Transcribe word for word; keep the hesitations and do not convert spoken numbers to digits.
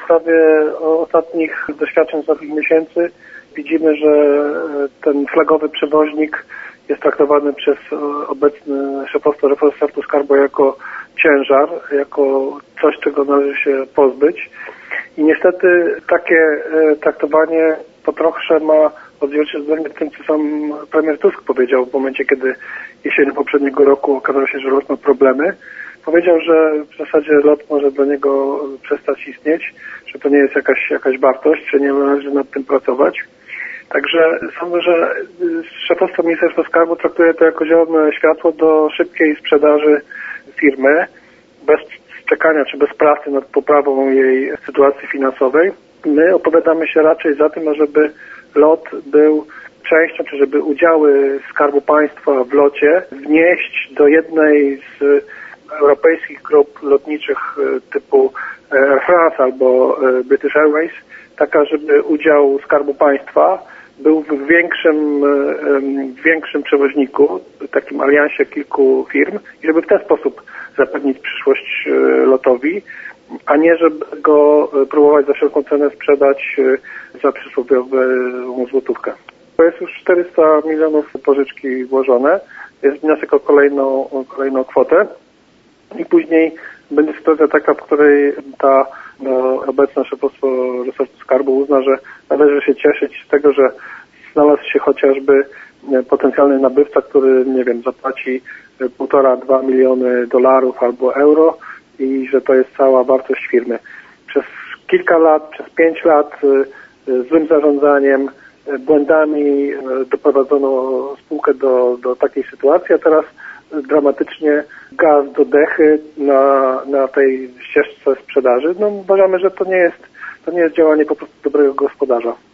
podstawie ostatnich doświadczeń z ostatnich miesięcy widzimy, że ten flagowy przewoźnik jest traktowany przez obecne szefostwo resortu skarbu jako ciężar, jako coś, czego należy się pozbyć. I niestety takie traktowanie po trochę ma odzwierciedlenie w tym, co sam premier Tusk powiedział w momencie, kiedy jesienią poprzedniego roku okazało się, że LOT ma problemy. Powiedział, że w zasadzie LOT może dla niego przestać istnieć, że to nie jest jakaś, jakaś wartość, że nie należy nad tym pracować. Także sądzę, że szefostwo Ministerstwa Skarbu traktuje to jako zielone światło do szybkiej sprzedaży firmy, bez czekania czy bez pracy nad poprawą jej sytuacji finansowej. My opowiadamy się raczej za tym, ażeby LOT był częścią, czy żeby udziały Skarbu Państwa w locie wnieść do jednej z europejskich grup lotniczych typu Air France albo British Airways, taka, żeby udział Skarbu Państwa był w większym, w większym przewoźniku, takim aliansie kilku firm i żeby w ten sposób zapewnić przyszłość lotowi, a nie żeby go próbować za wszelką cenę sprzedać za przysłowiową złotówkę. To jest już czterysta milionów pożyczki włożone, jest wniosek o kolejną, o kolejną kwotę i później będzie sytuacja taka, w której ta no, obecne szefostwo resortu skarbu uzna, że należy się cieszyć z tego, że znalazł się chociażby potencjalny nabywca, który, nie wiem, zapłaci półtora, dwa miliony dolarów albo euro i że to jest cała wartość firmy. Przez kilka lat, przez pięć lat złym zarządzaniem, błędami doprowadzono spółkę do, do takiej sytuacji, a teraz dramatycznie gaz do dechy na, na tej ścieżce sprzedaży. No uważamy, że to nie jest, to nie jest działanie po prostu dobrego gospodarza.